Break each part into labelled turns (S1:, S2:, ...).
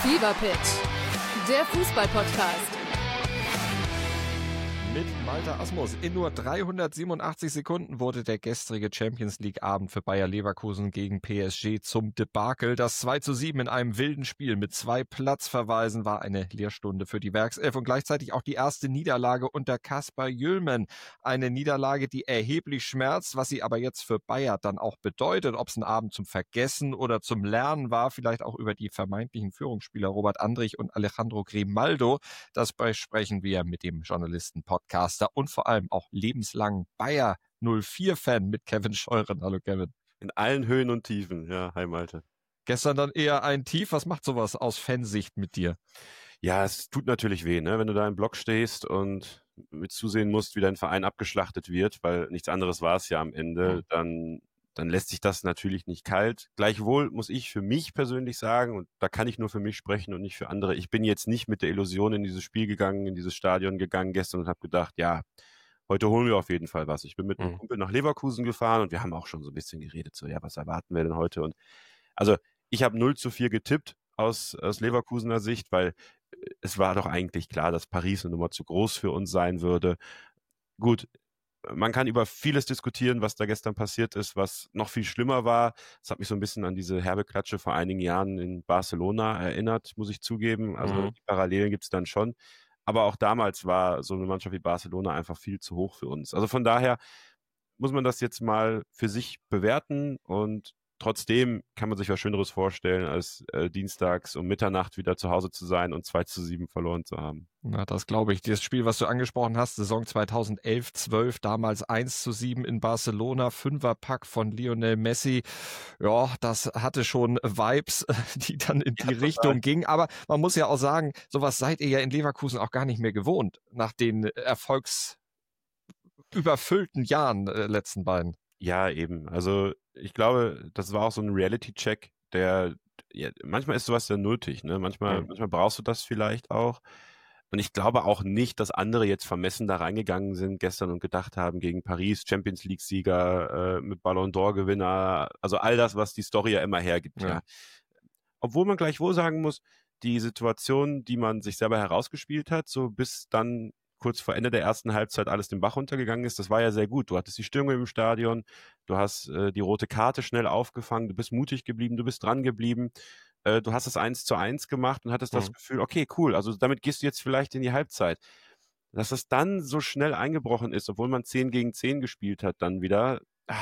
S1: Fever Pitch, der Fußball-Podcast.
S2: Mit Malte Asmus. In nur 387 Sekunden wurde der gestrige Champions-League-Abend für Bayer Leverkusen gegen PSG zum Debakel. Das 2:7 in einem wilden Spiel mit 2 Platzverweisen war eine Lehrstunde für die Werkself und gleichzeitig auch die erste Niederlage unter Kasper Hjulmand. Eine Niederlage, die erheblich schmerzt, was sie aber jetzt für Bayer dann auch bedeutet. Ob es ein Abend zum Vergessen oder zum Lernen war, vielleicht auch über die vermeintlichen Führungsspieler Robert Andrich und Alejandro Grimaldo. Das besprechen wir mit dem Journalisten-Podcaster und vor allem auch lebenslang Bayer 04-Fan mit Kevin Scheuren. Hallo Kevin.
S3: In allen Höhen und Tiefen, ja, hi Malte.
S2: Gestern dann eher ein Tief. Was macht sowas aus Fansicht mit dir?
S3: Ja, es tut natürlich weh, ne? Wenn du da im Block stehst und mit zusehen musst, wie dein Verein abgeschlachtet wird, weil nichts anderes war es ja am Ende, dann lässt sich das natürlich nicht kalt. Gleichwohl muss ich für mich persönlich sagen, und da kann ich nur für mich sprechen und nicht für andere, ich bin jetzt nicht mit der Illusion in dieses Spiel gegangen, in dieses Stadion gegangen gestern und habe gedacht, ja, heute holen wir auf jeden Fall was. Ich bin mit einem Kumpel nach Leverkusen gefahren und wir haben auch schon so ein bisschen geredet, so, ja, was erwarten wir denn heute? Und also ich habe 0:4 getippt aus Leverkusener Sicht, weil es war doch eigentlich klar, dass Paris eine Nummer zu groß für uns sein würde. Gut, man kann über vieles diskutieren, was da gestern passiert ist, was noch viel schlimmer war. Es hat mich so ein bisschen an diese herbe Klatsche vor einigen Jahren in Barcelona erinnert, muss ich zugeben. Also die Parallelen gibt es dann schon. Aber auch damals war so eine Mannschaft wie Barcelona einfach viel zu hoch für uns. Also von daher muss man das jetzt mal für sich bewerten und trotzdem kann man sich was Schöneres vorstellen, als dienstags um Mitternacht wieder zu Hause zu sein und 2:7 verloren zu haben.
S2: Na, das glaube ich. Das Spiel, was du angesprochen hast, Saison 2011-12, damals 1:7 in Barcelona, Fünferpack von Lionel Messi. Ja, das hatte schon Vibes, die dann in die Richtung gingen. Aber man muss ja auch sagen, sowas seid ihr ja in Leverkusen auch gar nicht mehr gewohnt, nach den erfolgsüberfüllten Jahren letzten beiden.
S3: Ja, eben. Also ich glaube, das war auch so ein Reality-Check, manchmal ist sowas ja nötig, ne? Manchmal brauchst du das vielleicht auch. Und ich glaube auch nicht, dass andere jetzt vermessen da reingegangen sind gestern und gedacht haben, gegen Paris, Champions League-Sieger, mit Ballon d'Or-Gewinner, also all das, was die Story ja immer hergibt. Ja. Obwohl man gleichwohl sagen muss, die Situation, die man sich selber herausgespielt hat, so bis dann kurz vor Ende der ersten Halbzeit alles den Bach runtergegangen ist, das war ja sehr gut. Du hattest die Stimmung im Stadion, du hast die rote Karte schnell aufgefangen, du bist mutig geblieben, du bist dran geblieben, du hast es 1:1 gemacht und hattest das Gefühl, okay, cool, also damit gehst du jetzt vielleicht in die Halbzeit. Dass es dann so schnell eingebrochen ist, obwohl man 10 gegen 10 gespielt hat, dann wieder,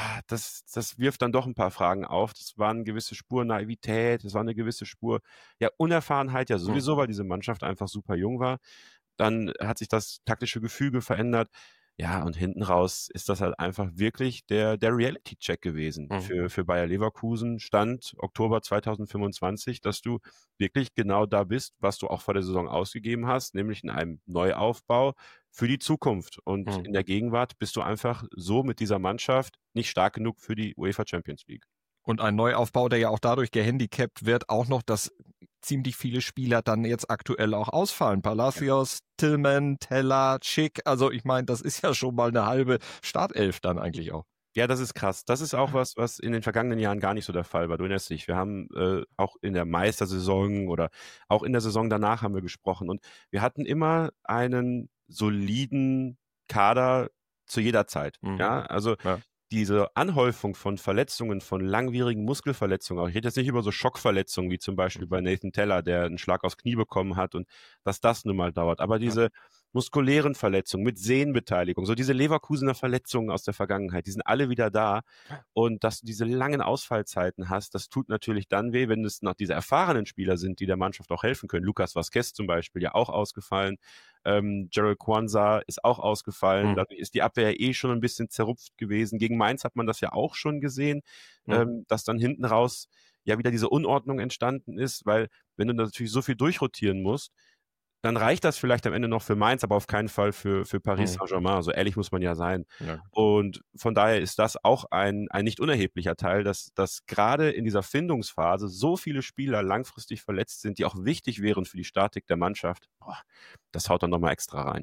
S3: das wirft dann doch ein paar Fragen auf. Das war eine gewisse Spur Naivität, das war eine gewisse Spur, ja, Unerfahrenheit, ja sowieso, weil diese Mannschaft einfach super jung war. Dann hat sich das taktische Gefüge verändert. Ja, und hinten raus ist das halt einfach wirklich der Reality-Check gewesen für Bayer Leverkusen. Stand Oktober 2025, dass du wirklich genau da bist, was du auch vor der Saison ausgegeben hast, nämlich in einem Neuaufbau für die Zukunft. Und in der Gegenwart bist du einfach so mit dieser Mannschaft nicht stark genug für die UEFA Champions League.
S2: Und ein Neuaufbau, der ja auch dadurch gehandicapt wird, auch noch, dass ziemlich viele Spieler dann jetzt aktuell auch ausfallen. Palacios, Tillman, Teller, Schick. Also ich meine, das ist ja schon mal eine halbe Startelf dann eigentlich auch.
S3: Ja, das ist krass. Das ist auch was in den vergangenen Jahren gar nicht so der Fall war. Du erinnerst dich, wir haben auch in der Meistersaison oder auch in der Saison danach haben wir gesprochen. Und wir hatten immer einen soliden Kader zu jeder Zeit. Ja, also diese Anhäufung von Verletzungen, von langwierigen Muskelverletzungen, auch ich rede jetzt nicht über so Schockverletzungen, wie zum Beispiel bei Nathan Teller, der einen Schlag aufs Knie bekommen hat und dass das nun mal dauert, aber diese muskulären Verletzungen mit Sehnenbeteiligung, so diese Leverkusener Verletzungen aus der Vergangenheit, die sind alle wieder da und dass du diese langen Ausfallzeiten hast, das tut natürlich dann weh, wenn es noch diese erfahrenen Spieler sind, die der Mannschaft auch helfen können. Lucas Vazquez zum Beispiel, ja auch ausgefallen, Gerald Kwanzaa ist auch ausgefallen, dadurch ist die Abwehr schon ein bisschen zerrupft gewesen. Gegen Mainz hat man das ja auch schon gesehen, dass dann hinten raus ja wieder diese Unordnung entstanden ist, weil wenn du natürlich so viel durchrotieren musst, dann reicht das vielleicht am Ende noch für Mainz, aber auf keinen Fall für Paris Saint-Germain. So ehrlich muss man ja sein. Ja. Und von daher ist das auch ein nicht unerheblicher Teil, dass gerade in dieser Findungsphase so viele Spieler langfristig verletzt sind, die auch wichtig wären für die Statik der Mannschaft. Das haut dann nochmal extra rein.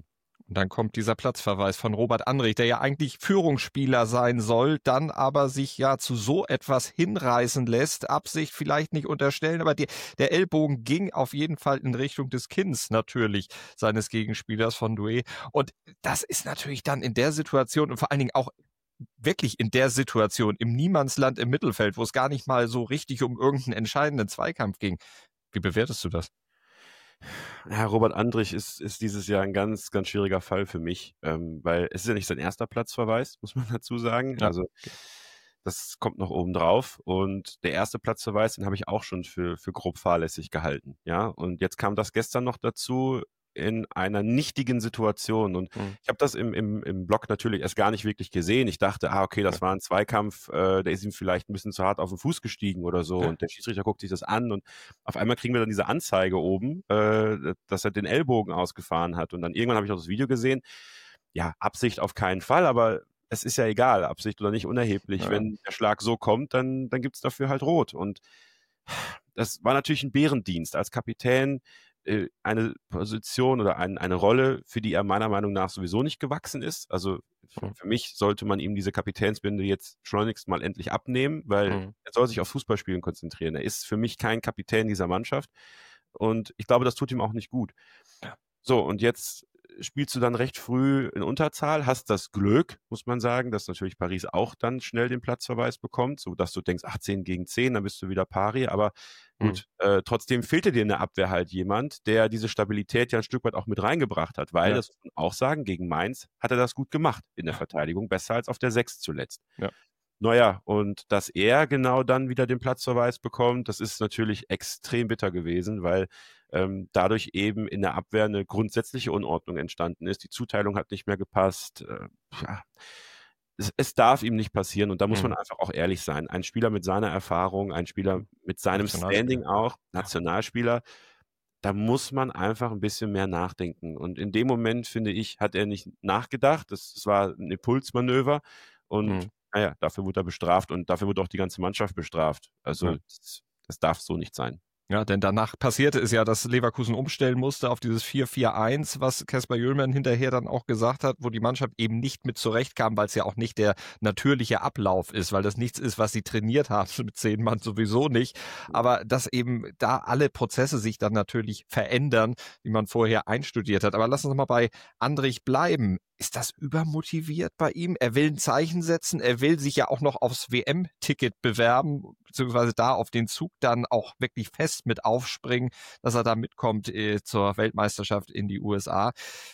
S2: Und dann kommt dieser Platzverweis von Robert Andrich, der ja eigentlich Führungsspieler sein soll, dann aber sich ja zu so etwas hinreißen lässt, Absicht vielleicht nicht unterstellen, aber der Ellbogen ging auf jeden Fall in Richtung des Kinns natürlich seines Gegenspielers von Doué. Und das ist natürlich dann in der Situation und vor allen Dingen auch wirklich in der Situation im Niemandsland im Mittelfeld, wo es gar nicht mal so richtig um irgendeinen entscheidenden Zweikampf ging. Wie bewertest du das?
S3: Ja, Robert Andrich ist dieses Jahr ein ganz, ganz schwieriger Fall für mich, weil es ist ja nicht sein erster Platzverweis, muss man dazu sagen.
S2: Ja.
S3: Also das kommt noch oben drauf. Und der erste Platzverweis, den habe ich auch schon für grob fahrlässig gehalten. Ja, und jetzt kam das gestern noch dazu in einer nichtigen Situation. Und ich habe das im Blog natürlich erst gar nicht wirklich gesehen. Ich dachte, okay, das war ein Zweikampf, der ist ihm vielleicht ein bisschen zu hart auf den Fuß gestiegen oder so. Und der Schiedsrichter guckt sich das an und auf einmal kriegen wir dann diese Anzeige oben, dass er den Ellbogen ausgefahren hat. Und dann irgendwann habe ich auch das Video gesehen. Ja, Absicht auf keinen Fall, aber es ist ja egal, Absicht oder nicht, unerheblich. Ja. Wenn der Schlag so kommt, dann gibt es dafür halt Rot. Und das war natürlich ein Bärendienst als Kapitän, eine Position oder eine Rolle, für die er meiner Meinung nach sowieso nicht gewachsen ist. Also für mich sollte man ihm diese Kapitänsbinde jetzt schleunigst mal endlich abnehmen, weil er soll sich auf Fußballspielen konzentrieren. Er ist für mich kein Kapitän dieser Mannschaft und ich glaube, das tut ihm auch nicht gut. Ja. So, und jetzt spielst du dann recht früh in Unterzahl, hast das Glück, muss man sagen, dass natürlich Paris auch dann schnell den Platzverweis bekommt, sodass du denkst, 10 gegen 10, dann bist du wieder pari, aber gut, trotzdem fehlte dir in der Abwehr halt jemand, der diese Stabilität ja ein Stück weit auch mit reingebracht hat, weil, das muss man auch sagen, gegen Mainz hat er das gut gemacht in der Verteidigung, besser als auf der 6 zuletzt. Ja. Naja, und dass er genau dann wieder den Platzverweis bekommt, das ist natürlich extrem bitter gewesen, weil dadurch eben in der Abwehr eine grundsätzliche Unordnung entstanden ist. Die Zuteilung hat nicht mehr gepasst. Es darf ihm nicht passieren und da muss man einfach auch ehrlich sein. Ein Spieler mit seiner Erfahrung, ein Spieler mit seinem Standing auch, Nationalspieler, da muss man einfach ein bisschen mehr nachdenken. Und in dem Moment, finde ich, hat er nicht nachgedacht. Das war ein Impulsmanöver und naja, dafür wurde er bestraft und dafür wurde auch die ganze Mannschaft bestraft. Also das darf so nicht sein.
S2: Ja, denn danach passierte es ja, dass Leverkusen umstellen musste auf dieses 4-4-1, was Kasper Hjulmand hinterher dann auch gesagt hat, wo die Mannschaft eben nicht mit zurechtkam, weil es ja auch nicht der natürliche Ablauf ist, weil das nichts ist, was sie trainiert haben, mit 10 Mann sowieso nicht. Aber dass eben da alle Prozesse sich dann natürlich verändern, die man vorher einstudiert hat. Aber lass uns mal bei Andrich bleiben. Ist das übermotiviert bei ihm? Er will ein Zeichen setzen, er will sich ja auch noch aufs WM-Ticket bewerben, beziehungsweise da auf den Zug dann auch wirklich fest mit aufspringen, dass er da mitkommt zur Weltmeisterschaft in die USA.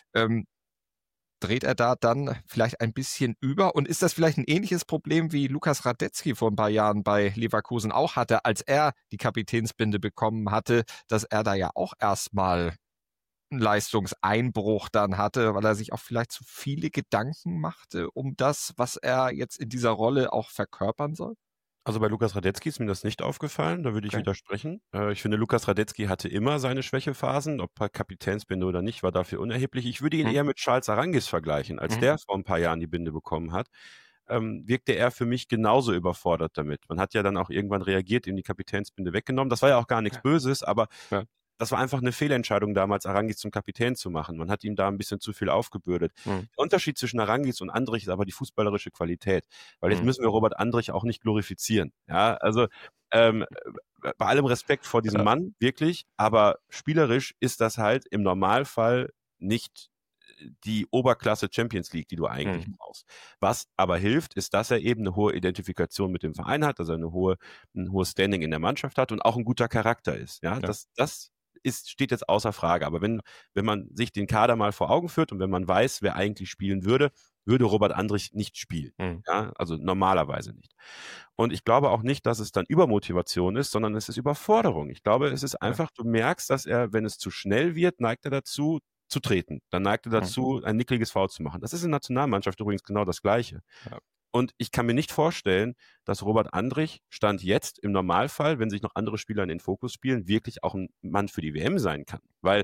S2: Dreht er da dann vielleicht ein bisschen über? Und ist das vielleicht ein ähnliches Problem, wie Lukas Radetzky vor ein paar Jahren bei Leverkusen auch hatte, als er die Kapitänsbinde bekommen hatte, dass er da ja auch erstmal einen Leistungseinbruch dann hatte, weil er sich auch vielleicht zu viele Gedanken machte um das, was er jetzt in dieser Rolle auch verkörpern soll?
S3: Also bei Lukas Radetzky ist mir das nicht aufgefallen, da würde ich widersprechen. Ich finde, Lukas Radetzky hatte immer seine Schwächephasen, ob Kapitänsbinde oder nicht, war dafür unerheblich. Ich würde ihn eher mit Charles Aránguiz vergleichen. Als der vor ein paar Jahren die Binde bekommen hat, wirkte er für mich genauso überfordert damit. Man hat ja dann auch irgendwann reagiert, ihm die Kapitänsbinde weggenommen. Das war ja auch gar nichts Böses, aber das war einfach eine Fehlentscheidung damals, Aránguiz zum Kapitän zu machen. Man hat ihm da ein bisschen zu viel aufgebürdet. Der Unterschied zwischen Aránguiz und Andrich ist aber die fußballerische Qualität. Weil jetzt müssen wir Robert Andrich auch nicht glorifizieren. Ja, also bei allem Respekt vor diesem Mann, wirklich, aber spielerisch ist das halt im Normalfall nicht die Oberklasse Champions League, die du eigentlich brauchst. Was aber hilft, ist, dass er eben eine hohe Identifikation mit dem Verein hat, dass er ein hohes Standing in der Mannschaft hat und auch ein guter Charakter ist. Ja, das steht jetzt außer Frage. Aber wenn man sich den Kader mal vor Augen führt und wenn man weiß, wer eigentlich spielen würde Robert Andrich nicht spielen. Ja, also normalerweise nicht. Und ich glaube auch nicht, dass es dann Übermotivation ist, sondern es ist Überforderung. Ich glaube, es ist einfach, du merkst, dass er, wenn es zu schnell wird, neigt er dazu, zu treten. Dann neigt er dazu, ein nickliges Foul zu machen. Das ist in der Nationalmannschaft übrigens genau das Gleiche. Ja. Und ich kann mir nicht vorstellen, dass Robert Andrich Stand jetzt im Normalfall, wenn sich noch andere Spieler in den Fokus spielen, wirklich auch ein Mann für die WM sein kann. Weil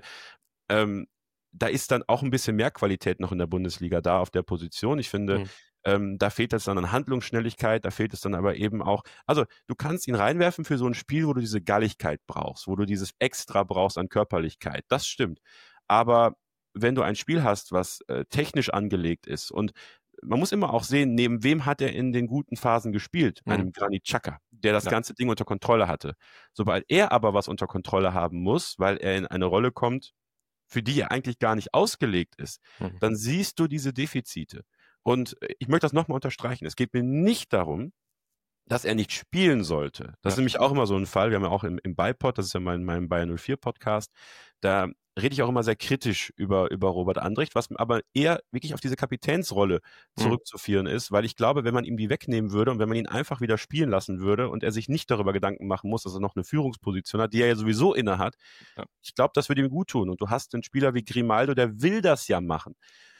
S3: da ist dann auch ein bisschen mehr Qualität noch in der Bundesliga da auf der Position. Ich finde, da fehlt es dann an Handlungsschnelligkeit, da fehlt es dann aber eben auch, also du kannst ihn reinwerfen für so ein Spiel, wo du diese Galligkeit brauchst, wo du dieses Extra brauchst an Körperlichkeit. Das stimmt. Aber wenn du ein Spiel hast, was technisch angelegt ist, und man muss immer auch sehen, neben wem hat er in den guten Phasen gespielt? Einem Granit Xhaka, der das ganze Ding unter Kontrolle hatte. Sobald er aber was unter Kontrolle haben muss, weil er in eine Rolle kommt, für die er eigentlich gar nicht ausgelegt ist, dann siehst du diese Defizite. Und ich möchte das nochmal unterstreichen. Es geht mir nicht darum, dass er nicht spielen sollte. Das ist nämlich auch immer so ein Fall. Wir haben ja auch im BayPod, das ist ja mein Bayer 04 Podcast, da rede ich auch immer sehr kritisch über Robert Andrich, was aber eher wirklich auf diese Kapitänsrolle zurückzuführen ist, weil ich glaube, wenn man ihm die wegnehmen würde und wenn man ihn einfach wieder spielen lassen würde und er sich nicht darüber Gedanken machen muss, dass er noch eine Führungsposition hat, die er ja sowieso inne hat, ich glaube, das würde ihm gut tun. Und du hast einen Spieler wie Grimaldo, der will das ja machen.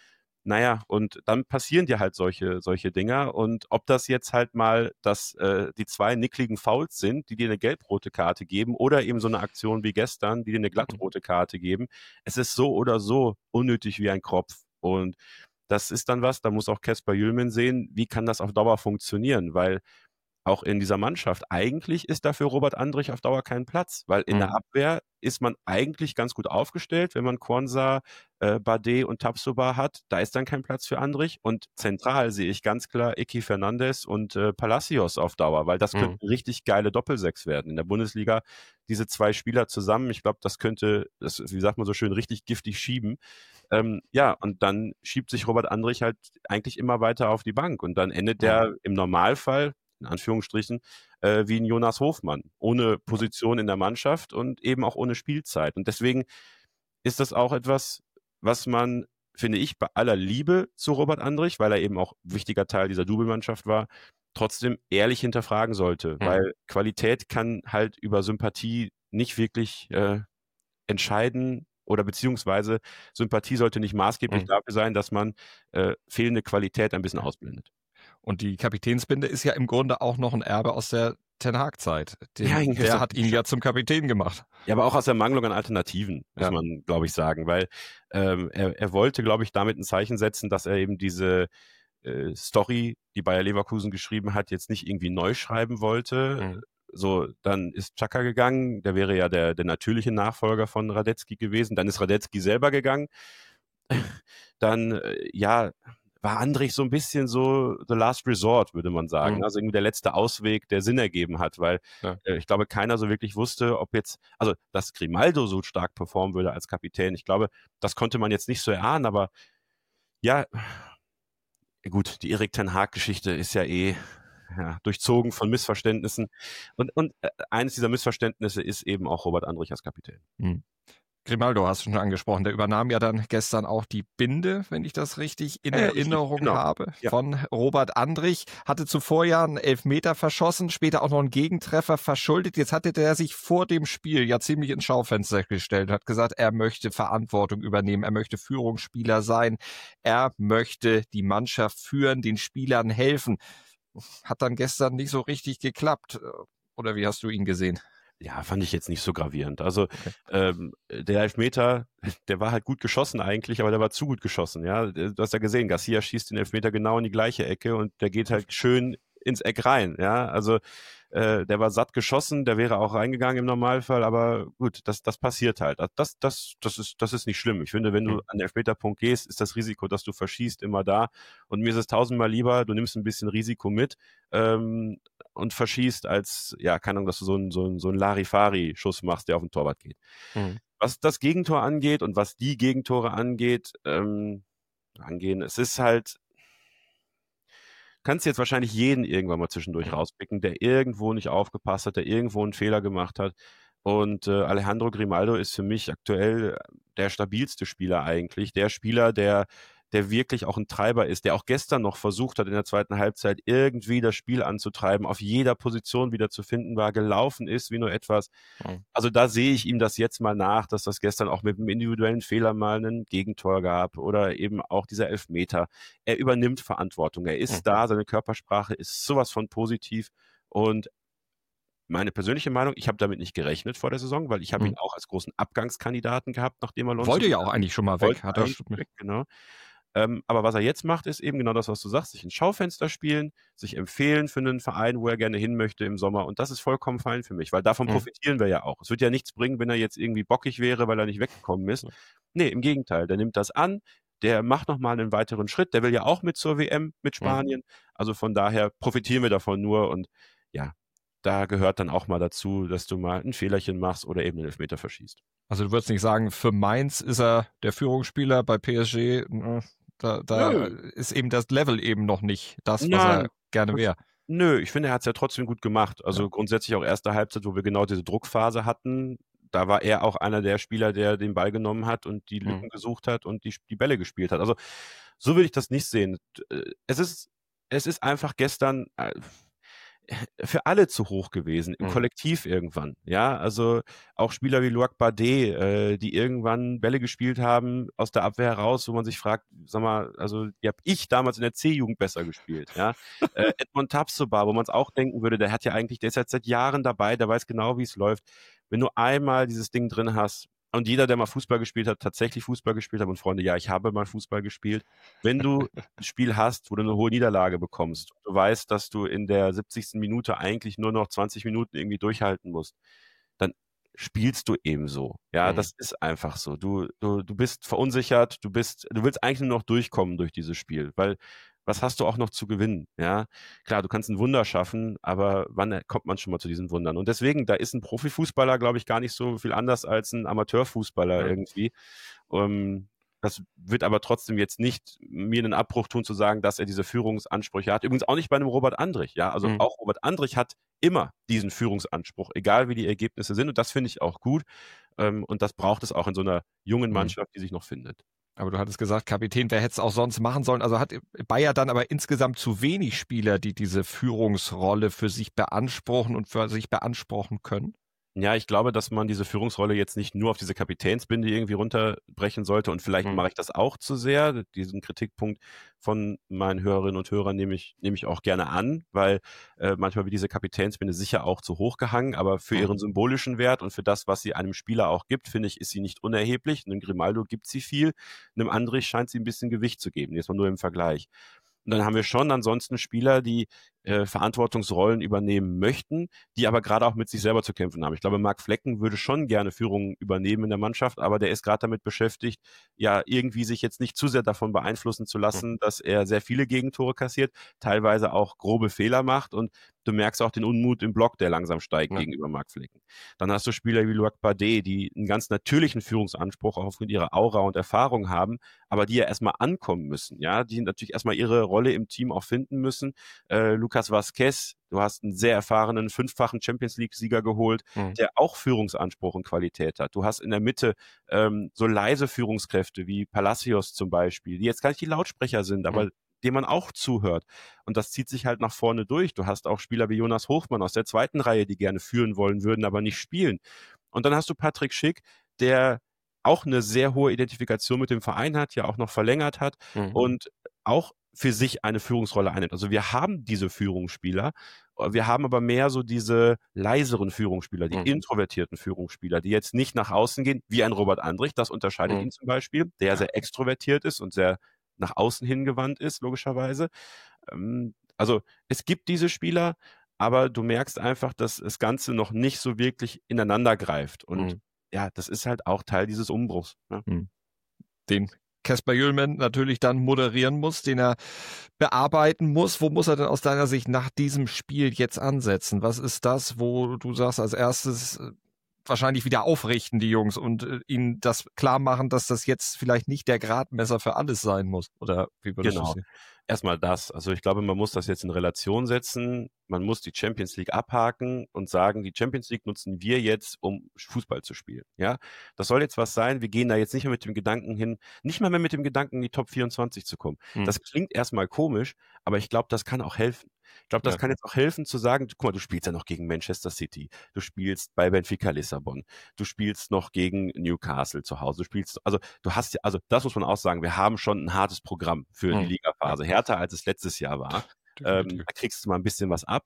S3: Naja, und dann passieren dir halt solche Dinger. Und ob das jetzt halt mal die 2 nickligen Fouls sind, die dir eine gelb-rote Karte geben, oder eben so eine Aktion wie gestern, die dir eine glattrote Karte geben, es ist so oder so unnötig wie ein Kropf. Und das ist dann was, da muss auch Kasper Hjulmand sehen, wie kann das auf Dauer funktionieren, weil auch in dieser Mannschaft, eigentlich ist da für Robert Andrich auf Dauer kein Platz, weil in der Abwehr ist man eigentlich ganz gut aufgestellt, wenn man Quansah, Bardet und Tapsoba hat, da ist dann kein Platz für Andrich, und zentral sehe ich ganz klar Icky Fernandes und Palacios auf Dauer, weil das könnten richtig geile Doppelsechs werden. In der Bundesliga diese 2 Spieler zusammen, ich glaube, das könnte, wie sagt man so schön, richtig giftig schieben. Ja, und dann schiebt sich Robert Andrich halt eigentlich immer weiter auf die Bank, und dann endet der im Normalfall, in Anführungsstrichen, wie ein Jonas Hofmann, ohne Position in der Mannschaft und eben auch ohne Spielzeit. Und deswegen ist das auch etwas, was man, finde ich, bei aller Liebe zu Robert Andrich, weil er eben auch ein wichtiger Teil dieser Double-Mannschaft war, trotzdem ehrlich hinterfragen sollte, weil Qualität kann halt über Sympathie nicht wirklich entscheiden, oder beziehungsweise Sympathie sollte nicht maßgeblich dafür sein, dass man fehlende Qualität ein bisschen ausblendet.
S2: Und die Kapitänsbinde ist ja im Grunde auch noch ein Erbe aus der Ten Hag-Zeit. Der hat ihn ja zum Kapitän gemacht.
S3: Ja, aber auch aus der Mangelung an Alternativen, muss man, glaube ich, sagen, weil er wollte, glaube ich, damit ein Zeichen setzen, dass er eben diese Story, die Bayer Leverkusen geschrieben hat, jetzt nicht irgendwie neu schreiben wollte. So, dann ist Xhaka gegangen, der wäre ja der natürliche Nachfolger von Radetzky gewesen, dann ist Radetzky selber gegangen. Dann, war Andrich so ein bisschen so the last resort, würde man sagen. Also irgendwie der letzte Ausweg, der Sinn ergeben hat, weil ich glaube, keiner so wirklich wusste, ob jetzt, also dass Grimaldo so stark performen würde als Kapitän. Ich glaube, das konnte man jetzt nicht so erahnen, aber ja, gut, die Erik ten Hag-Geschichte ist ja durchzogen von Missverständnissen. Und eines dieser Missverständnisse ist eben auch Robert Andrich als Kapitän.
S2: Grimaldo hast du schon angesprochen, der übernahm ja dann gestern auch die Binde, wenn ich das richtig in Erinnerung habe, von Robert Andrich. Hatte zuvor ja einen Elfmeter verschossen, später auch noch einen Gegentreffer verschuldet. Jetzt hatte der sich vor dem Spiel ja ziemlich ins Schaufenster gestellt und hat gesagt, er möchte Verantwortung übernehmen, er möchte Führungsspieler sein, er möchte die Mannschaft führen, den Spielern helfen. Hat dann gestern nicht so richtig geklappt. Oder wie hast du ihn gesehen?
S3: Ja, fand ich jetzt nicht so gravierend. Also der Elfmeter, der war halt gut geschossen eigentlich, aber der war zu gut geschossen. Ja, du hast ja gesehen, Garcia schießt den Elfmeter genau in die gleiche Ecke und der geht halt schön ins Eck rein. Ja, also der war satt geschossen, der wäre auch reingegangen im Normalfall, aber gut, das passiert halt. Das ist nicht schlimm. Ich finde, wenn du an den Elfmeterpunkt gehst, ist das Risiko, dass du verschießt, immer da. Und mir ist es tausendmal lieber, du nimmst ein bisschen Risiko mit und verschießt, als, keine Ahnung, dass du so einen Larifari-Schuss machst, der auf den Torwart geht. Was das Gegentor angeht und was die Gegentore angeht, es ist halt, kannst jetzt wahrscheinlich jeden irgendwann mal zwischendurch rauspicken, der irgendwo nicht aufgepasst hat, der irgendwo einen Fehler gemacht hat. Und Alejandro Grimaldo ist für mich aktuell der stabilste Spieler eigentlich. Der Spieler, der wirklich auch ein Treiber ist, der auch gestern noch versucht hat, in der zweiten Halbzeit irgendwie das Spiel anzutreiben, auf jeder Position wieder zu finden war, gelaufen ist wie nur etwas. Also da sehe ich ihm das jetzt mal nach, dass das gestern auch mit einem individuellen Fehler mal ein Gegentor gab oder eben auch dieser Elfmeter. Er übernimmt Verantwortung, er ist da, seine Körpersprache ist sowas von positiv, und meine persönliche Meinung, ich habe damit nicht gerechnet vor der Saison, weil ich habe ihn auch als großen Abgangskandidaten gehabt, nachdem er
S2: wollte ja auch eigentlich schon mal weg. Hat er
S3: weg, genau. Aber was er jetzt macht, ist eben genau das, was du sagst, sich ins Schaufenster spielen, sich empfehlen für einen Verein, wo er gerne hin möchte im Sommer, und das ist vollkommen fein für mich, weil davon profitieren wir ja auch. Es wird ja nichts bringen, wenn er jetzt irgendwie bockig wäre, weil er nicht weggekommen ist. Nee, im Gegenteil, der nimmt das an, der macht nochmal einen weiteren Schritt, der will ja auch mit zur WM mit Spanien. Also von daher profitieren wir davon nur und ja, da gehört dann auch mal dazu, dass du mal ein Fehlerchen machst oder eben einen Elfmeter verschießt.
S2: Also du würdest nicht sagen, für Mainz ist er der Führungsspieler, bei PSG, da
S3: Nö,
S2: ist eben das Level eben noch nicht das, was
S3: nein,
S2: er gerne wäre.
S3: nö, ich finde, er hat es ja trotzdem gut gemacht.
S2: Ja.
S3: Also grundsätzlich auch erste Halbzeit, wo wir genau diese Druckphase hatten, da war er auch einer der Spieler, der den Ball genommen hat und die Lücken gesucht hat und die Bälle gespielt hat. Also so will ich das nicht sehen. Es ist einfach gestern für alle zu hoch gewesen, im Kollektiv irgendwann. Ja, also auch Spieler wie Luak Bade, die irgendwann Bälle gespielt haben aus der Abwehr heraus, wo man sich fragt, sag mal, also die habe ich damals in der C-Jugend besser gespielt. Ja, Edmond Tapsoba, wo man es auch denken würde, der ist jetzt seit Jahren dabei, der weiß genau, wie es läuft. Wenn du einmal dieses Ding drin hast, und jeder, der mal Fußball gespielt hat, tatsächlich Fußball gespielt hat, und Freunde, ja, ich habe mal Fußball gespielt. Wenn du ein Spiel hast, wo du eine hohe Niederlage bekommst, du weißt, dass du in der 70. Minute eigentlich nur noch 20 Minuten irgendwie durchhalten musst, dann spielst du eben so. Ja, das ist einfach so. Du bist verunsichert, du willst eigentlich nur noch durchkommen durch dieses Spiel, weil was hast du auch noch zu gewinnen? Ja, klar, du kannst ein Wunder schaffen, aber wann kommt man schon mal zu diesen Wundern? Und deswegen, da ist ein Profifußballer, glaube ich, gar nicht so viel anders als ein Amateurfußballer irgendwie. Das wird aber trotzdem jetzt nicht mir einen Abbruch tun, zu sagen, dass er diese Führungsansprüche hat. Übrigens auch nicht bei einem Robert Andrich. Ja, also auch Robert Andrich hat immer diesen Führungsanspruch, egal wie die Ergebnisse sind. Und das finde ich auch gut. Und das braucht es auch in so einer jungen Mannschaft, die sich noch findet.
S2: Aber du hattest gesagt, Kapitän, wer hätte es auch sonst machen sollen? Also hat Bayer dann aber insgesamt zu wenig Spieler, die diese Führungsrolle für sich beanspruchen und für sich beanspruchen können?
S3: Ja, ich glaube, dass man diese Führungsrolle jetzt nicht nur auf diese Kapitänsbinde irgendwie runterbrechen sollte und vielleicht mache ich das auch zu sehr. Diesen Kritikpunkt von meinen Hörerinnen und Hörern nehme ich auch gerne an, weil manchmal wird diese Kapitänsbinde sicher auch zu hoch gehangen, aber für ihren symbolischen Wert und für das, was sie einem Spieler auch gibt, finde ich, ist sie nicht unerheblich. Einem Grimaldo gibt sie viel, einem Andrich scheint sie ein bisschen Gewicht zu geben, jetzt mal nur im Vergleich. Und dann haben wir schon ansonsten Spieler, die Verantwortungsrollen übernehmen möchten, die aber gerade auch mit sich selber zu kämpfen haben. Ich glaube, Marc Flecken würde schon gerne Führung übernehmen in der Mannschaft, aber der ist gerade damit beschäftigt, ja, irgendwie sich jetzt nicht zu sehr davon beeinflussen zu lassen, dass er sehr viele Gegentore kassiert, teilweise auch grobe Fehler macht und du merkst auch den Unmut im Block, der langsam steigt gegenüber Marc Flecken. Dann hast du Spieler wie Luak Bade, die einen ganz natürlichen Führungsanspruch auch aufgrund ihrer Aura und Erfahrung haben, aber die ja erstmal ankommen müssen, ja, die natürlich erstmal ihre Rolle im Team auch finden müssen. Lucas Vazquez, du hast einen sehr erfahrenen 5-fachen Champions-League-Sieger geholt, der auch Führungsanspruch und Qualität hat. Du hast in der Mitte so leise Führungskräfte wie Palacios zum Beispiel, die jetzt gar nicht die Lautsprecher sind, aber dem man auch zuhört. Und das zieht sich halt nach vorne durch. Du hast auch Spieler wie Jonas Hofmann aus der zweiten Reihe, die gerne führen wollen würden, aber nicht spielen. Und dann hast du Patrick Schick, der auch eine sehr hohe Identifikation mit dem Verein hat, ja auch noch verlängert hat und auch für sich eine Führungsrolle einnimmt. Also wir haben diese Führungsspieler, wir haben aber mehr so diese leiseren Führungsspieler, die introvertierten Führungsspieler, die jetzt nicht nach außen gehen, wie ein Robert Andrich, das unterscheidet ihn zum Beispiel, der sehr extrovertiert ist und sehr nach außen hingewandt ist, logischerweise. Also es gibt diese Spieler, aber du merkst einfach, dass das Ganze noch nicht so wirklich ineinander greift. Und ja, das ist halt auch Teil dieses Umbruchs. Ne?
S2: Den Kasper Jüllmann natürlich dann moderieren muss, den er bearbeiten muss. Wo muss er denn aus deiner Sicht nach diesem Spiel jetzt ansetzen? Was ist das, wo du sagst, als erstes wahrscheinlich wieder aufrichten, die Jungs, und ihnen das klar machen, dass das jetzt vielleicht nicht der Gradmesser für alles sein muss? Oder wie würdest du sehen?
S3: Erstmal das. Also ich glaube, man muss das jetzt in Relation setzen. Man muss die Champions League abhaken und sagen, die Champions League nutzen wir jetzt, um Fußball zu spielen. Ja, das soll jetzt was sein. Wir gehen da jetzt nicht mehr mit dem Gedanken hin, nicht mal mehr mit dem Gedanken, in die Top 24 zu kommen. Das klingt erstmal komisch, aber ich glaube, das kann auch helfen. Ich glaube, das kann jetzt auch helfen zu sagen, guck mal, du spielst ja noch gegen Manchester City, du spielst bei Benfica Lissabon, du spielst noch gegen Newcastle zu Hause, also du hast ja, also das muss man auch sagen, wir haben schon ein hartes Programm für die Ligaphase, härter als es letztes Jahr war. Da kriegst du mal ein bisschen was ab.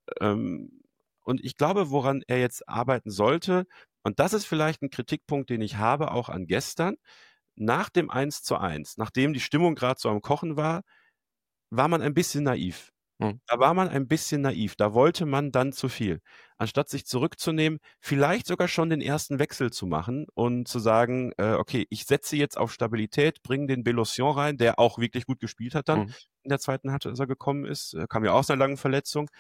S3: Und ich glaube, woran er jetzt arbeiten sollte, und das ist vielleicht ein Kritikpunkt, den ich habe, auch an gestern, nach dem 1:1, nachdem die Stimmung gerade so am Kochen war, war man ein bisschen naiv. Da war man ein bisschen naiv, da wollte man dann zu viel. Anstatt sich zurückzunehmen, vielleicht sogar schon den ersten Wechsel zu machen und zu sagen, okay, ich setze jetzt auf Stabilität, bringe den Belocion rein, der auch wirklich gut gespielt hat dann in der zweiten Halbzeit, als er gekommen ist, kam ja aus einer langen Verletzung.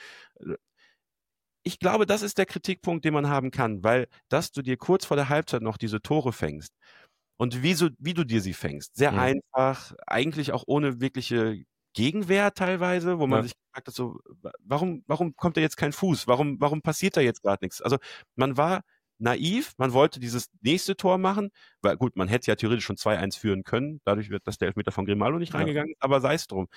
S3: Ich glaube, das ist der Kritikpunkt, den man haben kann, weil dass du dir kurz vor der Halbzeit noch diese Tore fängst und wie du dir sie fängst, sehr einfach, eigentlich auch ohne wirkliche Gegenwehr teilweise, wo man sich gefragt hat, so, warum kommt da jetzt kein Fuß? Warum passiert da jetzt gerade nichts? Also man war naiv, man wollte dieses nächste Tor machen, weil gut, man hätte ja theoretisch schon 2-1 führen können, dadurch wird, dass der Elfmeter von Grimaldo nicht reingegangen ist, aber sei es drum.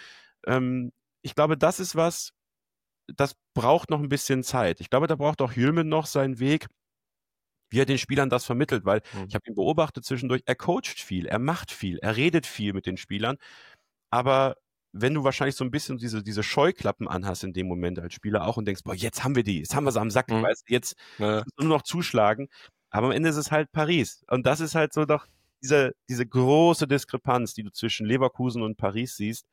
S3: Ich glaube, das ist was, das braucht noch ein bisschen Zeit. Ich glaube, da braucht auch Hjulmand noch seinen Weg, wie er den Spielern das vermittelt, weil ich habe ihn beobachtet zwischendurch, er coacht viel, er macht viel, er redet viel mit den Spielern, aber wenn du wahrscheinlich so ein bisschen diese Scheuklappen anhast in dem Moment als Spieler auch und denkst, boah, jetzt haben wir sie am Sack, weißt du, jetzt müssen wir nur noch zuschlagen, aber am Ende ist es halt Paris und das ist halt so doch diese große Diskrepanz, die du zwischen Leverkusen und Paris siehst,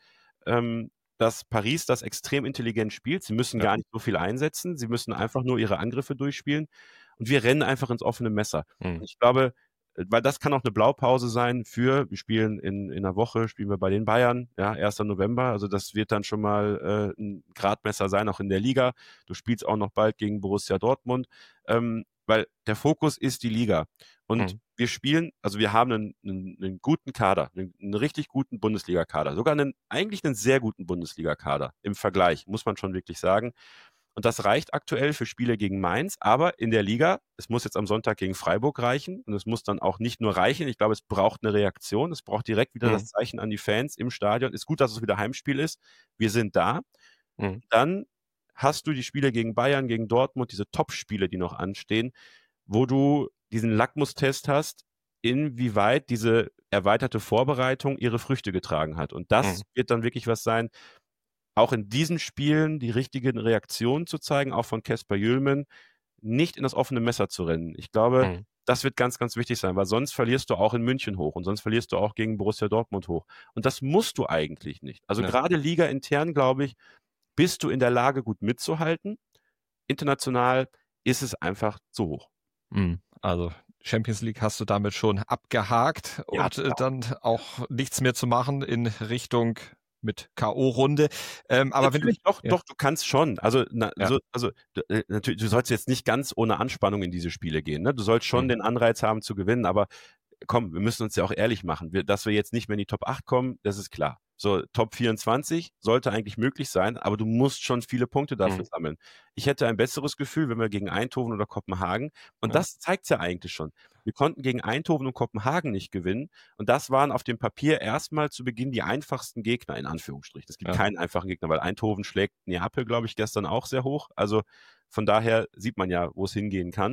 S3: dass Paris das extrem intelligent spielt, sie müssen gar nicht so viel einsetzen, sie müssen einfach nur ihre Angriffe durchspielen und wir rennen einfach ins offene Messer. Und ich glaube, weil das kann auch eine Blaupause sein wir spielen in einer Woche, spielen wir bei den Bayern, 1. November, also das wird dann schon mal ein Gradmesser sein, auch in der Liga. Du spielst auch noch bald gegen Borussia Dortmund, weil der Fokus ist die Liga. Und wir spielen, also wir haben einen guten Kader, einen richtig guten Bundesliga-Kader, sogar eigentlich einen sehr guten Bundesliga-Kader im Vergleich, muss man schon wirklich sagen. Und das reicht aktuell für Spiele gegen Mainz, aber in der Liga, es muss jetzt am Sonntag gegen Freiburg reichen und es muss dann auch nicht nur reichen, ich glaube, es braucht eine Reaktion, es braucht direkt wieder das Zeichen an die Fans im Stadion. Ist gut, dass es wieder Heimspiel ist, wir sind da. Dann hast du die Spiele gegen Bayern, gegen Dortmund, diese Top-Spiele, die noch anstehen, wo du diesen Lackmustest hast, inwieweit diese erweiterte Vorbereitung ihre Früchte getragen hat. Und das wird dann wirklich was sein, auch in diesen Spielen die richtigen Reaktionen zu zeigen, auch von Kasper Hjulmand, nicht in das offene Messer zu rennen. Ich glaube, das wird ganz, ganz wichtig sein, weil sonst verlierst du auch in München hoch und sonst verlierst du auch gegen Borussia Dortmund hoch. Und das musst du eigentlich nicht. Also gerade Liga intern, glaube ich, bist du in der Lage, gut mitzuhalten. International ist es einfach zu hoch.
S2: Also Champions League hast du damit schon abgehakt und dann auch nichts mehr zu machen in Richtung mit K.O.-Runde. Aber wenn
S3: doch, du kannst schon. Also, natürlich, du sollst jetzt nicht ganz ohne Anspannung in diese Spiele gehen. Ne? Du sollst schon den Anreiz haben zu gewinnen, aber komm, wir müssen uns ja auch ehrlich machen. Dass wir jetzt nicht mehr in die Top 8 kommen, das ist klar. So, Top 24 sollte eigentlich möglich sein, aber du musst schon viele Punkte dafür sammeln. Ich hätte ein besseres Gefühl, wenn wir gegen Eindhoven oder Kopenhagen, und das zeigt es ja eigentlich schon. Wir konnten gegen Eindhoven und Kopenhagen nicht gewinnen und das waren auf dem Papier erstmal zu Beginn die einfachsten Gegner, in Anführungsstrichen. Es gibt keinen einfachen Gegner, weil Eindhoven schlägt Neapel, glaube ich, gestern auch sehr hoch. Also von daher sieht man ja, wo es hingehen kann.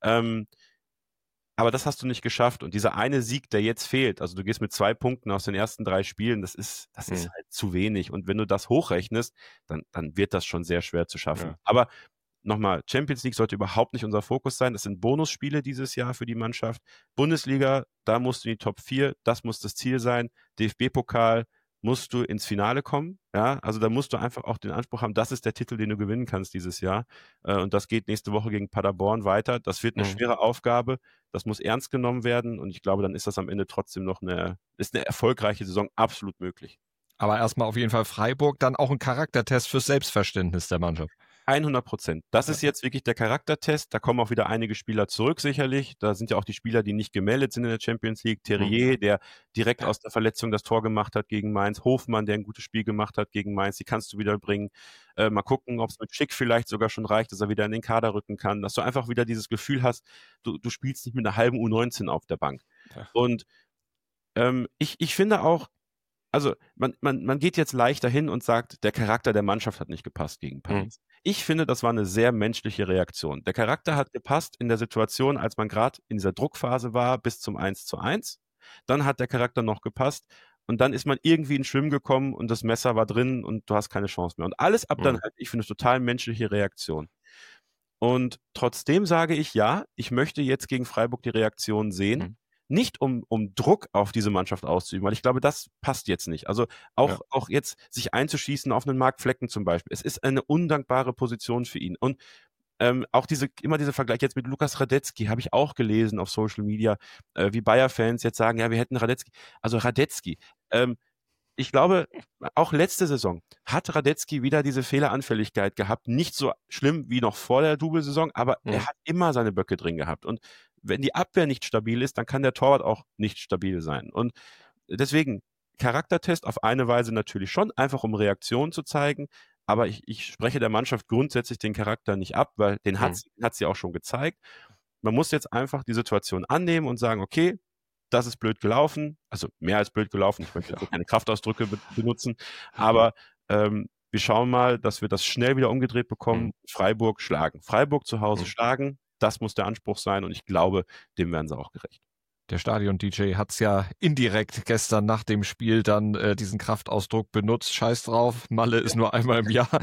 S3: Aber das hast du nicht geschafft. Und dieser eine Sieg, der jetzt fehlt, also du gehst mit 2 Punkten aus den ersten 3 Spielen, das ist halt zu wenig. Und wenn du das hochrechnest, dann wird das schon sehr schwer zu schaffen. Ja. Aber nochmal, Champions League sollte überhaupt nicht unser Fokus sein. Das sind Bonusspiele dieses Jahr für die Mannschaft. Bundesliga, da musst du in die Top 4, das muss das Ziel sein. DFB-Pokal, musst du ins Finale kommen. Ja, also da musst du einfach auch den Anspruch haben, das ist der Titel, den du gewinnen kannst dieses Jahr. Und das geht nächste Woche gegen Paderborn weiter. Das wird eine schwere Aufgabe. Das muss ernst genommen werden. Und ich glaube, dann ist das am Ende trotzdem noch eine erfolgreiche Saison absolut möglich.
S2: Aber erstmal auf jeden Fall Freiburg, dann auch ein Charaktertest fürs Selbstverständnis der Mannschaft.
S3: 100%. Das ist jetzt wirklich der Charaktertest. Da kommen auch wieder einige Spieler zurück, sicherlich. Da sind ja auch die Spieler, die nicht gemeldet sind in der Champions League. Terrier, der direkt aus der Verletzung das Tor gemacht hat gegen Mainz. Hofmann, der ein gutes Spiel gemacht hat gegen Mainz. Die kannst du wieder bringen. Mal gucken, ob es mit Schick vielleicht sogar schon reicht, dass er wieder in den Kader rücken kann. Dass du einfach wieder dieses Gefühl hast, du spielst nicht mit einer halben U19 auf der Bank. Ja. Und ich finde auch, also man geht jetzt leicht dahin und sagt, der Charakter der Mannschaft hat nicht gepasst gegen Paris. Ich finde, das war eine sehr menschliche Reaktion. Der Charakter hat gepasst in der Situation, als man gerade in dieser Druckphase war, bis zum 1:1. Dann hat der Charakter noch gepasst und dann ist man irgendwie ins Schwimmen gekommen und das Messer war drin und du hast keine Chance mehr. Und alles ab dann halt, ich finde, total menschliche Reaktion. Und trotzdem sage ich, ja, ich möchte jetzt gegen Freiburg die Reaktion sehen. nicht um Druck auf diese Mannschaft auszuüben, weil ich glaube, das passt jetzt nicht. Also auch jetzt sich einzuschießen auf einen Marc Flecken zum Beispiel. Es ist eine undankbare Position für ihn. Und auch immer dieser Vergleich jetzt mit Lukas Radetzky habe ich auch gelesen auf Social Media, wie Bayer-Fans jetzt sagen, ja, wir hätten Radetzky. Also Radetzky, ich glaube, auch letzte Saison hat Radetzky wieder diese Fehleranfälligkeit gehabt. Nicht so schlimm wie noch vor der Double-Saison, aber er hat immer seine Böcke drin gehabt. Und wenn die Abwehr nicht stabil ist, dann kann der Torwart auch nicht stabil sein. Und deswegen Charaktertest auf eine Weise natürlich schon, einfach um Reaktionen zu zeigen. Aber ich spreche der Mannschaft grundsätzlich den Charakter nicht ab, weil den hat sie auch schon gezeigt. Man muss jetzt einfach die Situation annehmen und sagen, okay, das ist blöd gelaufen, also mehr als blöd gelaufen, ich möchte keine Kraftausdrücke benutzen, aber wir schauen mal, dass wir das schnell wieder umgedreht bekommen, Freiburg schlagen. Freiburg zu Hause schlagen, das muss der Anspruch sein und ich glaube, dem werden sie auch gerecht.
S2: Der Stadion-DJ hat es ja indirekt gestern nach dem Spiel dann diesen Kraftausdruck benutzt. Scheiß drauf, Malle ist nur einmal im Jahr.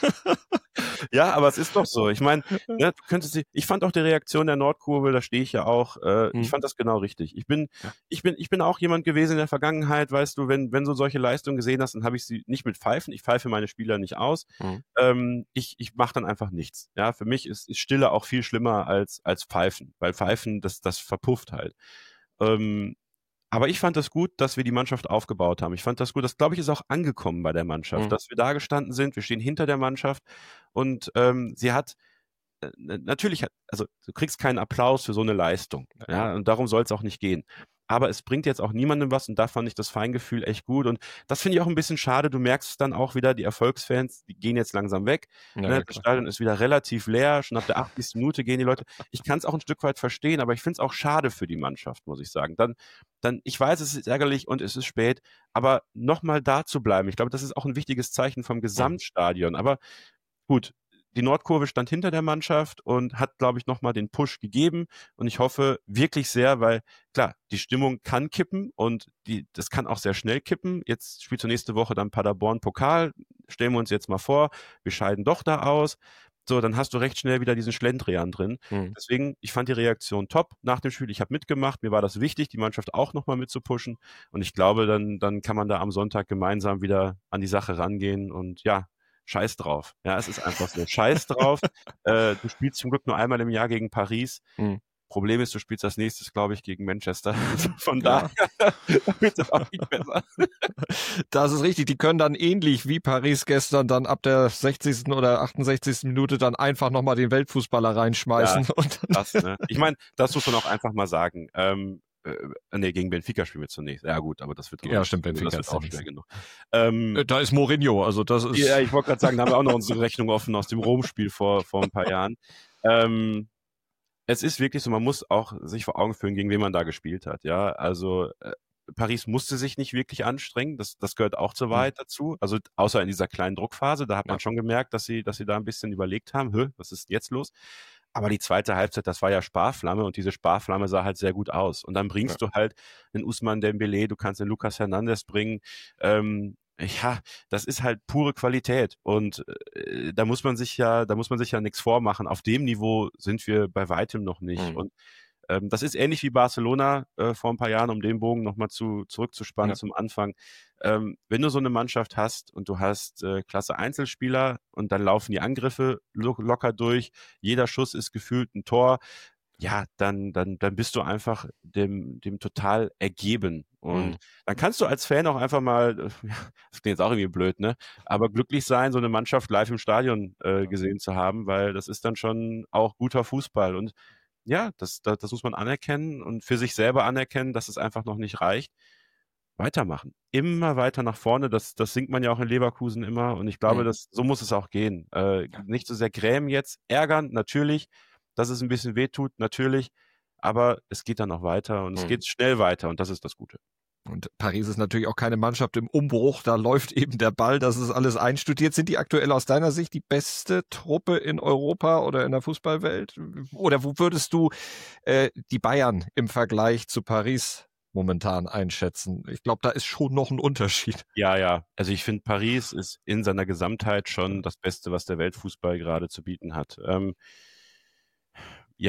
S3: Ja, aber es ist doch so. Ich meine, ne, ich fand auch die Reaktion der Nordkurve, da stehe ich ja auch, ich fand das genau richtig. Ich bin auch jemand gewesen in der Vergangenheit, weißt du, wenn du solche Leistungen gesehen hast, dann habe ich sie nicht mit Pfeifen. Ich pfeife meine Spieler nicht aus. Ich mache dann einfach nichts. Ja, für mich ist Stille auch viel schlimmer als Pfeifen, weil Pfeifen, das verpufft halt. Aber ich fand das gut, dass wir die Mannschaft aufgebaut haben. Ich fand das gut. Das, glaube ich, ist auch angekommen bei der Mannschaft, dass wir da gestanden sind. Wir stehen hinter der Mannschaft und sie hat natürlich, also du kriegst keinen Applaus für so eine Leistung. Ja, und darum soll es auch nicht gehen. Aber es bringt jetzt auch niemandem was und da fand ich das Feingefühl echt gut. Und das finde ich auch ein bisschen schade. Du merkst es dann auch wieder, die Erfolgsfans, die gehen jetzt langsam weg.
S2: Ja,
S3: das Stadion ist wieder relativ leer. Schon ab der 80. Minute gehen die Leute. Ich kann es auch ein Stück weit verstehen, aber ich finde es auch schade für die Mannschaft, muss ich sagen. Dann, ich weiß, es ist ärgerlich und es ist spät, aber nochmal da zu bleiben. Ich glaube, das ist auch ein wichtiges Zeichen vom Gesamtstadion. Aber gut, die Nordkurve stand hinter der Mannschaft und hat, glaube ich, nochmal den Push gegeben. Und ich hoffe wirklich sehr, weil klar, die Stimmung kann kippen und das kann auch sehr schnell kippen. Jetzt spielt zur nächste Woche dann Paderborn Pokal. Stellen wir uns jetzt mal vor, wir scheiden doch da aus. So, dann hast du recht schnell wieder diesen Schlendrian drin. Deswegen, ich fand die Reaktion top nach dem Spiel. Ich habe mitgemacht. Mir war das wichtig, die Mannschaft auch nochmal mitzupushen. Und ich glaube, dann kann man da am Sonntag gemeinsam wieder an die Sache rangehen und ja, Scheiß drauf. Ja, es ist einfach so. Scheiß drauf. Du spielst zum Glück nur einmal im Jahr gegen Paris. Problem ist, du spielst als nächstes, glaube ich, gegen Manchester. Von daher wird es auch nicht besser.
S2: Das ist richtig. Die können dann ähnlich wie Paris gestern dann ab der 60. oder 68. Minute dann einfach nochmal den Weltfußballer reinschmeißen.
S3: Ja, das, ne? Ich meine, das muss man auch einfach mal sagen. Gegen Benfica spielen wir zunächst. Ja gut, aber das wird
S2: stimmt, Benfica
S3: ist auch schwer genug.
S2: Da ist Mourinho, also das ist...
S3: Ja, ich wollte gerade sagen, da haben wir auch noch unsere Rechnung offen aus dem Rom-Spiel vor ein paar Jahren. Es ist wirklich so, man muss auch sich vor Augen führen, gegen wen man da gespielt hat. Ja, also Paris musste sich nicht wirklich anstrengen, das gehört auch zur Wahrheit dazu. Also außer in dieser kleinen Druckphase, da hat man schon gemerkt, dass sie da ein bisschen überlegt haben, was ist jetzt los? Aber die zweite Halbzeit, das war ja Sparflamme und diese Sparflamme sah halt sehr gut aus. Und dann bringst du halt den Ousmane Dembélé, du kannst den Lucas Hernandez bringen. Ja, das ist halt pure Qualität. Und da muss man sich ja nichts vormachen. Auf dem Niveau sind wir bei weitem noch nicht. Und das ist ähnlich wie Barcelona vor ein paar Jahren, um den Bogen nochmal zurückzuspannen zum Anfang. Wenn du so eine Mannschaft hast und du hast klasse Einzelspieler und dann laufen die Angriffe locker durch, jeder Schuss ist gefühlt ein Tor, ja, dann bist du einfach dem total ergeben. Und dann kannst du als Fan auch einfach mal, das klingt jetzt auch irgendwie blöd, ne? Aber glücklich sein, so eine Mannschaft live im Stadion gesehen zu haben, weil das ist dann schon auch guter Fußball. Und ja, das muss man anerkennen und für sich selber anerkennen, dass es einfach noch nicht reicht. Weitermachen. Immer weiter nach vorne. Das singt man ja auch in Leverkusen immer. Und ich glaube, so muss es auch gehen. Nicht so sehr grämen jetzt. Ärgern, natürlich. Dass es ein bisschen wehtut, natürlich. Aber es geht dann auch weiter und es geht schnell weiter. Und das ist das Gute.
S2: Und Paris ist natürlich auch keine Mannschaft im Umbruch. Da läuft eben der Ball. Das ist alles einstudiert. Sind die aktuell aus deiner Sicht die beste Truppe in Europa oder in der Fußballwelt? Oder wo würdest du die Bayern im Vergleich zu Paris momentan einschätzen? Ich glaube, da ist schon noch ein Unterschied.
S3: Ja. Also ich finde, Paris ist in seiner Gesamtheit schon das Beste, was der Weltfußball gerade zu bieten hat. Ja,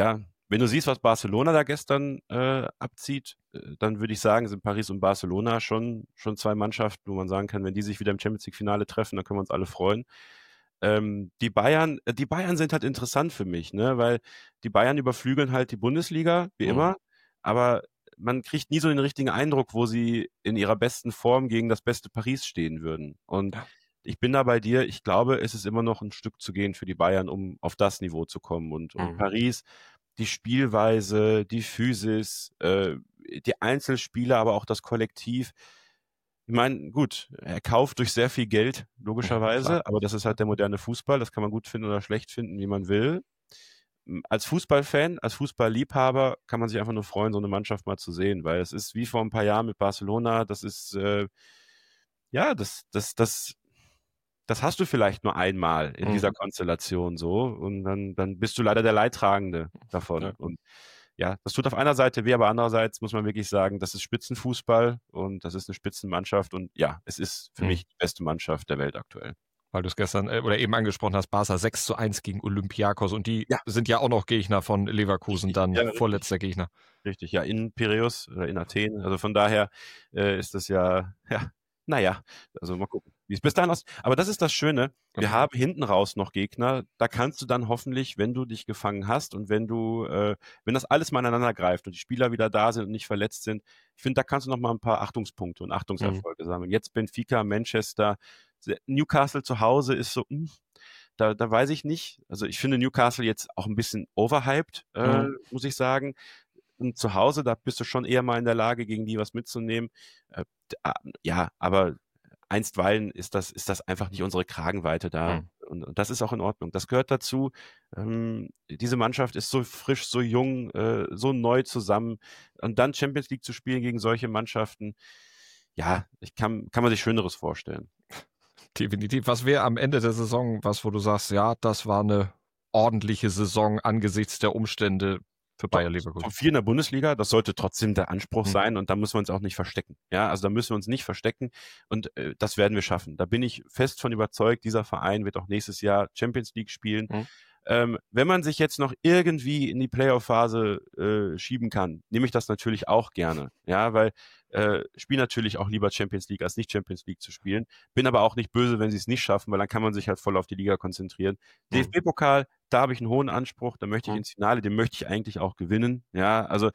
S3: wenn du siehst, was Barcelona da gestern abzieht, dann würde ich sagen, sind Paris und Barcelona schon zwei Mannschaften, wo man sagen kann, wenn die sich wieder im Champions-League-Finale treffen, dann können wir uns alle freuen. Die Bayern sind halt interessant für mich, ne? Weil die Bayern überflügeln halt die Bundesliga, wie immer, aber man kriegt nie so den richtigen Eindruck, wo sie in ihrer besten Form gegen das beste Paris stehen würden. Und ich bin da bei dir, ich glaube, es ist immer noch ein Stück zu gehen für die Bayern, um auf das Niveau zu kommen. Und Paris, die Spielweise, die Physis, die Einzelspieler, aber auch das Kollektiv. Ich meine, gut, er kauft durch sehr viel Geld, logischerweise, aber das ist halt der moderne Fußball, das kann man gut finden oder schlecht finden, wie man will. Als Fußballfan, als Fußballliebhaber kann man sich einfach nur freuen, so eine Mannschaft mal zu sehen, weil es ist wie vor ein paar Jahren mit Barcelona, das ist, das hast du vielleicht nur einmal in dieser Konstellation so und dann bist du leider der Leidtragende davon. Ja. Und ja, das tut auf einer Seite weh, aber andererseits muss man wirklich sagen, das ist Spitzenfußball und das ist eine Spitzenmannschaft und ja, es ist für mich die beste Mannschaft der Welt aktuell.
S2: Weil du es gestern oder eben angesprochen hast, Barca 6:1 gegen Olympiakos und die sind ja auch noch Gegner von Leverkusen, dann vorletzter Gegner.
S3: Richtig, ja, in Piräus oder in Athen, also von daher ist das naja, also mal gucken, wie es bis dahin aussieht. Aber das ist das Schöne, wir haben hinten raus noch Gegner, da kannst du dann hoffentlich, wenn du dich gefangen hast und wenn das alles mal ineinander greift und die Spieler wieder da sind und nicht verletzt sind, ich finde, da kannst du noch mal ein paar Achtungspunkte und Achtungserfolge sammeln. Jetzt Benfica, Manchester, Newcastle zu Hause ist so, da weiß ich nicht. Also ich finde Newcastle jetzt auch ein bisschen overhyped, muss ich sagen. Und zu Hause, da bist du schon eher mal in der Lage, gegen die was mitzunehmen. Ja, aber einstweilen ist das einfach nicht unsere Kragenweite da. Und das ist auch in Ordnung. Das gehört dazu. Diese Mannschaft ist so frisch, so jung, so neu zusammen. Und dann Champions League zu spielen gegen solche Mannschaften, ja, kann man sich Schöneres vorstellen.
S2: Definitiv. Was wäre am Ende der Saison wo du sagst, ja, das war eine ordentliche Saison angesichts der Umstände für Bayer Leverkusen?
S3: Top 4 in der Bundesliga, das sollte trotzdem der Anspruch sein und da müssen wir uns auch nicht verstecken. Ja, also da müssen wir uns nicht verstecken und das werden wir schaffen. Da bin ich fest von überzeugt, dieser Verein wird auch nächstes Jahr Champions League spielen. Wenn man sich jetzt noch irgendwie in die Playoff-Phase schieben kann, nehme ich das natürlich auch gerne. Ja, weil spiele natürlich auch lieber Champions League, als nicht Champions League zu spielen. Bin aber auch nicht böse, wenn sie es nicht schaffen, weil dann kann man sich halt voll auf die Liga konzentrieren. DFB-Pokal, da habe ich einen hohen Anspruch, da möchte ich ins Finale, den möchte ich eigentlich auch gewinnen. Ja, also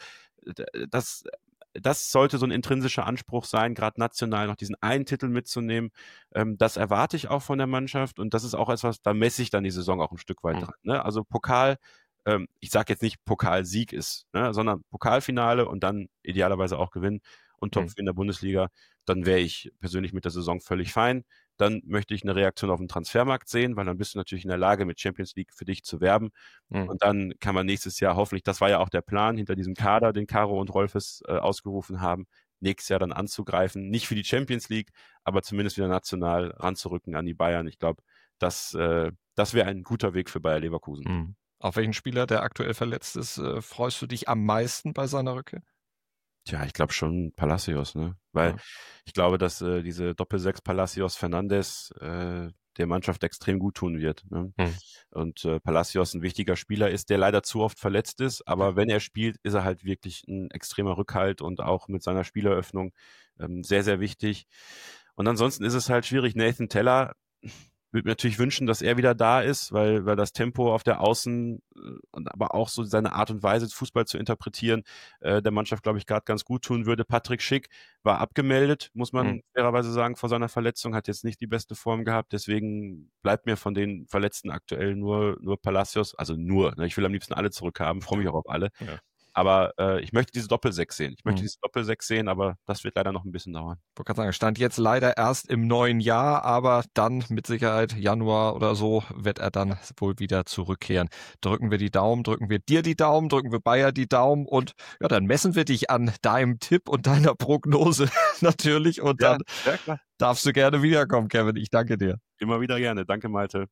S3: das sollte so ein intrinsischer Anspruch sein, gerade national noch diesen einen Titel mitzunehmen. Das erwarte ich auch von der Mannschaft und das ist auch etwas, da messe ich dann die Saison auch ein Stück weit dran. Ne? Also Pokal, ich sage jetzt nicht Pokalsieg ist, ne? Sondern Pokalfinale und dann idealerweise auch gewinnen und Top 4 in der Bundesliga, dann wäre ich persönlich mit der Saison völlig fein. Dann möchte ich eine Reaktion auf den Transfermarkt sehen, weil dann bist du natürlich in der Lage, mit Champions League für dich zu werben. Und dann kann man nächstes Jahr hoffentlich, das war ja auch der Plan hinter diesem Kader, den Caro und Rolfes ausgerufen haben, nächstes Jahr dann anzugreifen. Nicht für die Champions League, aber zumindest wieder national ranzurücken an die Bayern. Ich glaube, das wäre ein guter Weg für Bayer Leverkusen.
S2: Auf welchen Spieler, der aktuell verletzt ist, freust du dich am meisten bei seiner Rückkehr?
S3: Tja, ich glaube schon Palacios, ne? Weil ich glaube, dass diese Doppel-6 Palacios-Fernandes der Mannschaft extrem gut tun wird. Ne? Und Palacios ein wichtiger Spieler ist, der leider zu oft verletzt ist, aber wenn er spielt, ist er halt wirklich ein extremer Rückhalt und auch mit seiner Spieleröffnung sehr, sehr wichtig. Und ansonsten ist es halt schwierig. Nathan Teller, würde mir natürlich wünschen, dass er wieder da ist, weil das Tempo auf der Außen und aber auch so seine Art und Weise, Fußball zu interpretieren, der Mannschaft, glaube ich, gerade ganz gut tun würde. Patrick Schick war abgemeldet, muss man fairerweise sagen, vor seiner Verletzung, hat jetzt nicht die beste Form gehabt, deswegen bleibt mir von den Verletzten aktuell nur Palacios, also nur, ne? Ich will am liebsten alle zurückhaben, freue mich auch auf alle. Ja. Aber ich möchte diese Doppel-6 sehen. Aber das wird leider noch ein bisschen dauern.
S2: Ich wollte gerade sagen, stand jetzt leider erst im neuen Jahr, aber dann mit Sicherheit Januar oder so wird er dann wohl wieder zurückkehren. Drücken wir die Daumen, drücken wir dir die Daumen, drücken wir Bayer die Daumen und ja, dann messen wir dich an deinem Tipp und deiner Prognose natürlich und dann darfst du gerne wiederkommen, Kevin. Ich danke dir.
S3: Immer wieder gerne. Danke, Malte.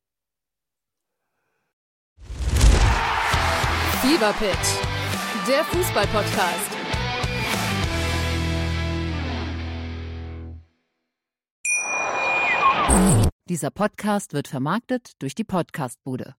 S1: Fever Pitch. Der Fußball-Podcast.
S4: Dieser Podcast wird vermarktet durch die Podcastbude.